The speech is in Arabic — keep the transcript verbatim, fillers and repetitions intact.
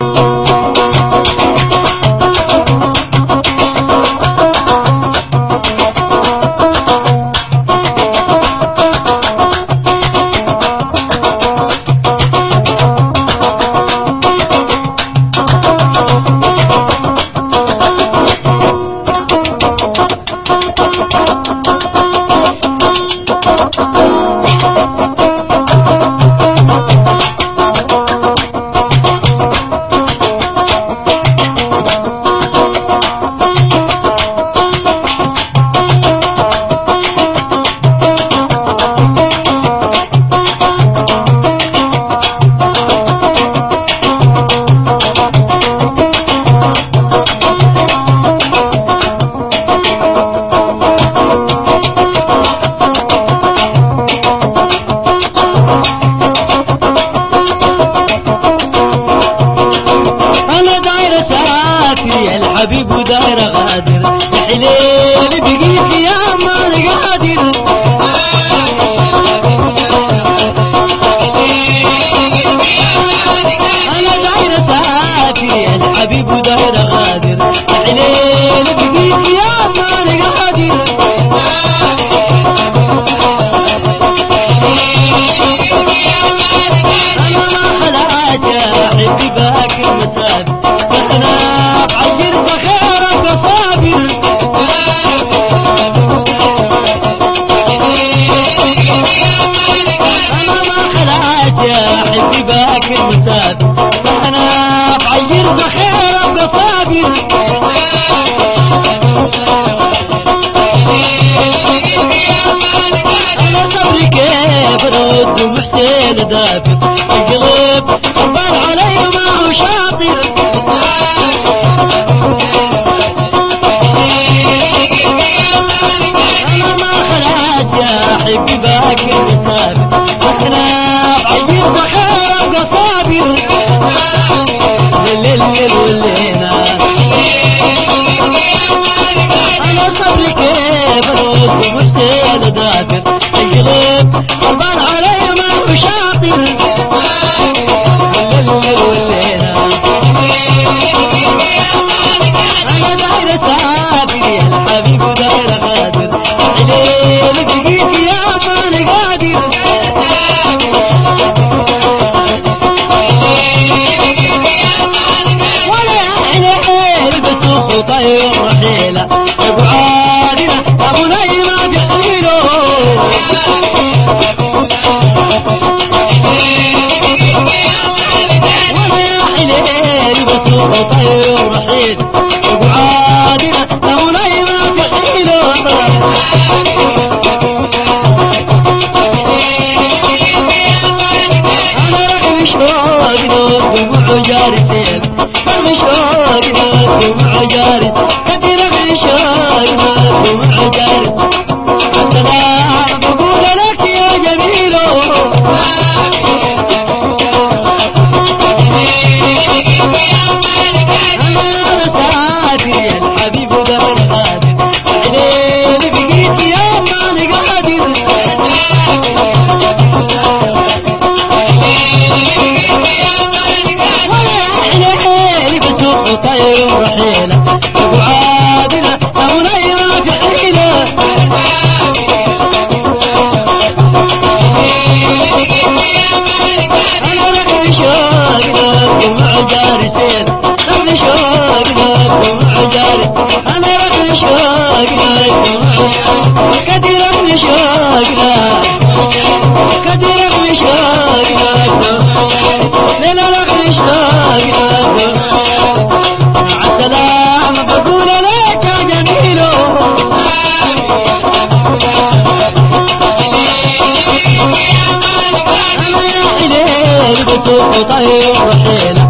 حبيب وداير غادر حليل بقيت يا ما قادر انا داير سافي الحبيب وداير غادر حليل بقيت يا ما قادر انا ما خلاص يا حبي باكر مسافر انا بعير زخيرك وصابر انا ما خلاص يا حبي باكر مسافر انا بعير زخيرك وصابر انا صبري كيف رد وحسين دافر القلب قبل علي ما هو شاطر حبي باكر مسافر احنا بعير زخيرة وقصابر لليل واللينا انا صبري كيف ارد وحسين دافر القلب قربان علي ما هو شاطر لليل واللينا انا داير سافر الحبيب وداير غادر حليل بقيت يا ما قادر ولا حليل بسوق وطير رحيله وقعادنا ابو نيمه بحيله ولا حليل بسوق وطير رحيله وقعادنا ابو نيمه بحيله جاري سيد المشوق دموع جاري كثير المشوق دموع جاري السلام بقول لك يا جميل انا سافر الحبيب دار غادر حليل بقيت يا ما قادر طير رحيله وقعادنا ابو نيمه في حيله انا لك بشوقنا دموع جاري سيد لك بشوقنا دموع جاري انا لك بشوقنا دموع كثير بشوقنا كثير بشوقنا لا لك بشوقنا سلام بقول لك يا جميل انا يا حليل بسوق طير رحيله